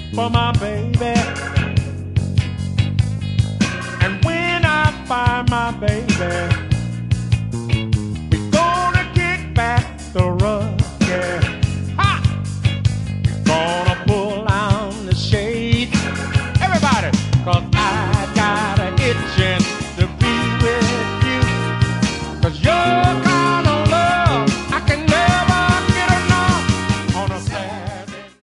for my baby. And when I find my baby,